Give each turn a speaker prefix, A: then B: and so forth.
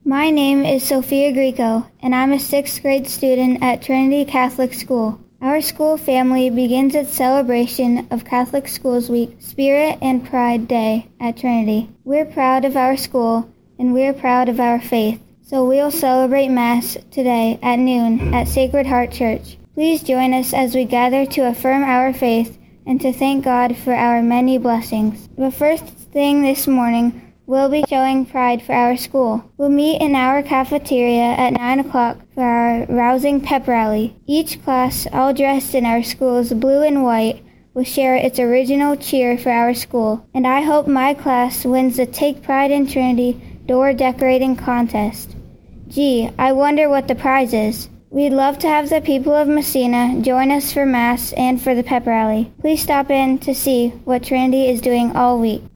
A: My name is Sophia Greco, and I'm a sixth grade student at Trinity Catholic School. Our school family begins its celebration of Catholic Schools Week, Spirit and Pride Day at Trinity. We're proud of our school, and we're proud of our faith. So we'll celebrate Mass today at noon at Sacred Heart Church. Please join us as we gather to affirm our faith and to thank God for our many blessings. The first thing this morning, we'll be showing pride for our school. We'll meet in our cafeteria at 9 o'clock for our rousing pep rally. Each class, all dressed in our school's blue and white, will share its original cheer for our school. And I hope my class wins the Take Pride in Trinity door decorating contest. Gee, I wonder what the prize is. We'd love to have the people of Messina join us for Mass and for the pep rally. Please stop in to see what Trinity is doing all week.